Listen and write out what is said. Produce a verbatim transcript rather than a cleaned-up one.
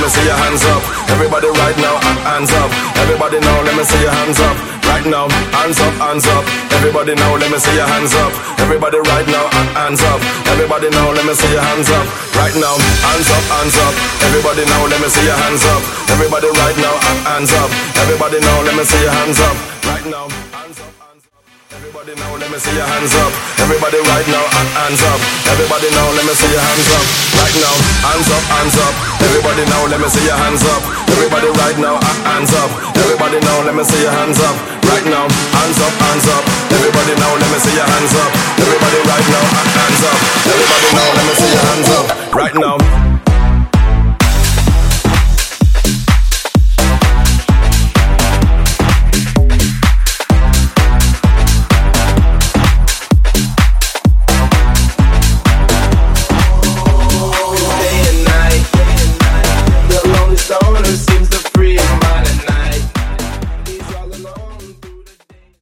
me see your hands up. Everybody right now, hands up. Everybody now, let me see your hands up. Right now, hands up, hands up. Everybody now, let me see your hands up. Everybody right now, hands up. Everybody now, let me see your hands up. Right now, hands up, hands up. Everybody now, let me see your hands up. Everybody right now, hands up. Everybody now, let me see your hands up. Right now, hands up, hands up. Everybody now, let me see your hands up. Everybody right now, hands up. Everybody now, let me see your hands up. Right now, hands up, hands up. Everybody now, let me see your hands up. Everybody right now, hands up. Everybody now, let me see your hands up. Right now, hands up, hands up. Everybody